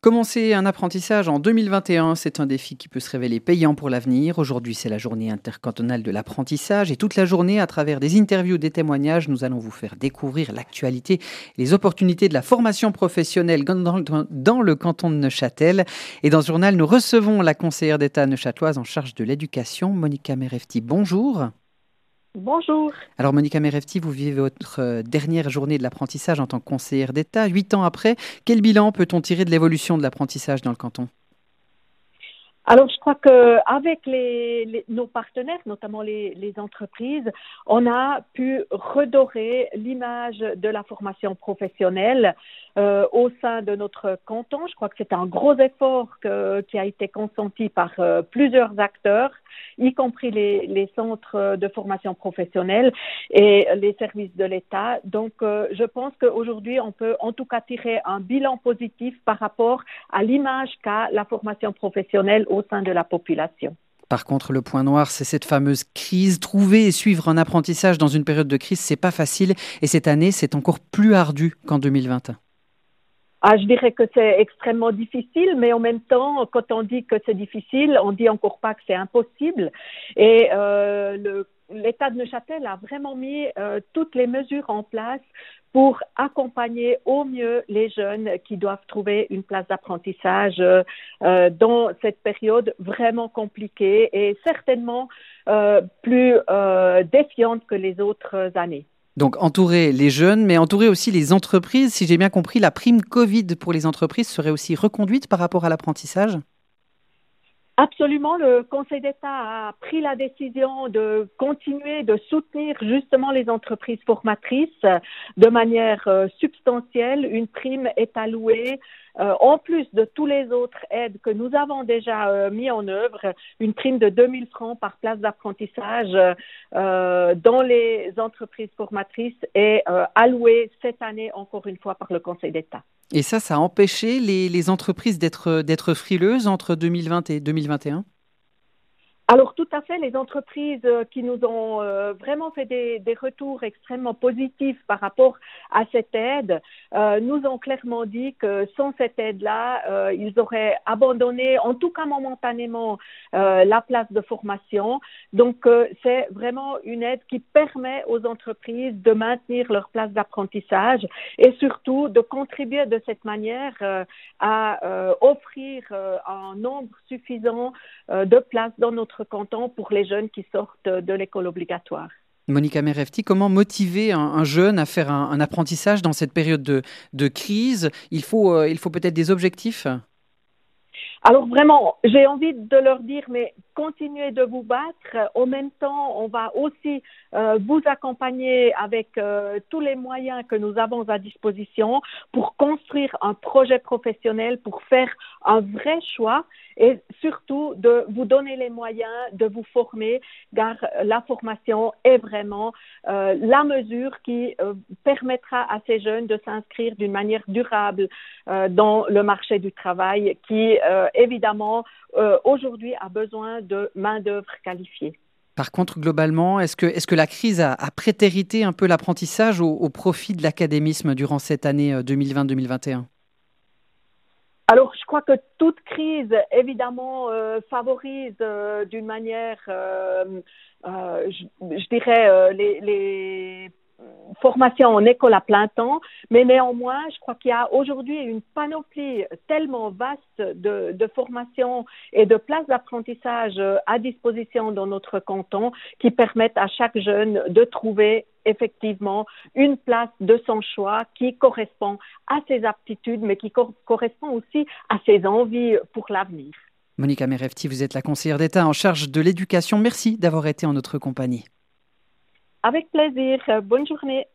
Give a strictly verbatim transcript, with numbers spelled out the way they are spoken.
Commencer un apprentissage en deux mille vingt et un, c'est un défi qui peut se révéler payant pour l'avenir. Aujourd'hui, c'est la journée intercantonale de l'apprentissage et toute la journée, à travers des interviews, des témoignages, nous allons vous faire découvrir l'actualité, les opportunités de la formation professionnelle dans, dans, dans le canton de Neuchâtel. Et dans ce journal, nous recevons la conseillère d'État neuchâteloise en charge de l'éducation, Monica Merefti. Bonjour. Bonjour. Alors Monica Merefti, vous vivez votre dernière journée de l'apprentissage en tant que conseillère d'État. Huit ans après, quel bilan peut-on tirer de l'évolution de l'apprentissage dans le canton ? Alors, je crois qu'avec les, les, nos partenaires, notamment les, les entreprises, on a pu redorer l'image de la formation professionnelle euh, au sein de notre canton. Je crois que c'est un gros effort que, qui a été consenti par euh, plusieurs acteurs, y compris les, les centres de formation professionnelle et les services de l'État. Donc, euh, je pense qu'aujourd'hui, on peut en tout cas tirer un bilan positif par rapport à l'image qu'a la formation professionnelle au sein de la population. Par contre, le point noir, c'est cette fameuse crise. Trouver et suivre un apprentissage dans une période de crise, c'est pas facile. Et cette année, c'est encore plus ardu qu'en deux mille vingt. Ah, je dirais que c'est extrêmement difficile, mais en même temps, quand on dit que c'est difficile, on dit encore pas que c'est impossible. Et euh, le, l'État de Neuchâtel a vraiment mis euh, toutes les mesures en place pour accompagner au mieux les jeunes qui doivent trouver une place d'apprentissage euh, dans cette période vraiment compliquée et certainement euh, plus euh, défiante que les autres années. Donc entourer les jeunes, mais entourer aussi les entreprises. Si j'ai bien compris, la prime Covid pour les entreprises serait aussi reconduite par rapport à l'apprentissage ? Absolument, le Conseil d'État a pris la décision de continuer de soutenir justement les entreprises formatrices de manière euh, substantielle. Une prime est allouée euh, en plus de tous les autres aides que nous avons déjà euh, mis en œuvre, une prime de deux mille francs par place d'apprentissage euh, dans les entreprises formatrices est euh, allouée cette année encore une fois par le Conseil d'État. Et ça, ça a empêché les, les entreprises d'être, d'être frileuses entre deux mille vingt et deux mille vingt et un ? Alors tout à fait, les entreprises qui nous ont euh, vraiment fait des, des retours extrêmement positifs par rapport à cette aide euh, nous ont clairement dit que sans cette aide-là, euh, ils auraient abandonné, en tout cas momentanément, euh, la place de formation. Donc euh, c'est vraiment une aide qui permet aux entreprises de maintenir leur place d'apprentissage et surtout de contribuer de cette manière euh, à euh, offrir euh, un nombre suffisant euh, de places dans notre canton pour les jeunes qui sortent de l'école obligatoire. Monica Merefti, comment motiver un, un jeune à faire un, un apprentissage dans cette période de, de crise ? Il faut, euh, il faut peut-être des objectifs ? Alors vraiment, j'ai envie de leur dire, mais continuez de vous battre. En même temps, on va aussi euh, vous accompagner avec euh, tous les moyens que nous avons à disposition pour construire un projet professionnel, pour faire un vrai choix et surtout de vous donner les moyens de vous former, car la formation est vraiment euh, la mesure qui euh, permettra à ces jeunes de s'inscrire d'une manière durable euh, dans le marché du travail qui euh, évidemment, euh, aujourd'hui, a besoin de main-d'œuvre qualifiée. Par contre, globalement, est-ce que, est-ce que la crise a, a prétérité un peu l'apprentissage au, au profit de l'académisme durant cette année deux mille vingt deux mille vingt et un ? Alors, je crois que toute crise, évidemment, euh, favorise euh, d'une manière, euh, euh, je, je dirais, euh, les... les formation en école à plein temps, mais néanmoins, je crois qu'il y a aujourd'hui une panoplie tellement vaste de, de formations et de places d'apprentissage à disposition dans notre canton qui permettent à chaque jeune de trouver effectivement une place de son choix qui correspond à ses aptitudes, mais qui co- correspond aussi à ses envies pour l'avenir. Monica Merefti, vous êtes la conseillère d'État en charge de l'éducation. Merci d'avoir été en notre compagnie. Avec plaisir. Bonne journée.